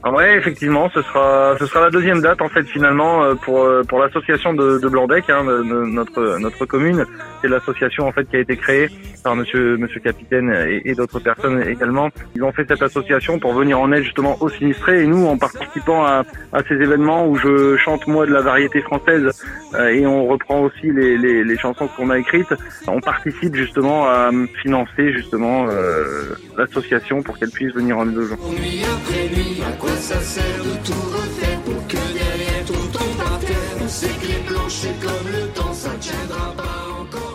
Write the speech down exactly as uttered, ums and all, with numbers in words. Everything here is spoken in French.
Ah ouais, effectivement, ce sera ce sera la deuxième date en fait finalement euh, pour euh, pour l'association de, de Blandec, hein, de, de notre notre commune. C'est l'association en fait qui a été créée par Monsieur Monsieur Capitaine et, et d'autres personnes également. Ils ont fait cette association pour venir en aide justement aux sinistrés et nous, en participant à, à ces événements où je chante moi de la variété française euh, et on reprend aussi les les, les chansons qu'on a écrites, on participe justement à financer justement euh, l'association pour qu'elle puisse venir en aide aux gens. Nuit après nuit, à quoi ça sert de tout refaire pour que derrière tout tombe par terre? On sait que les planchers comme le temps, ça tiendra pas encore.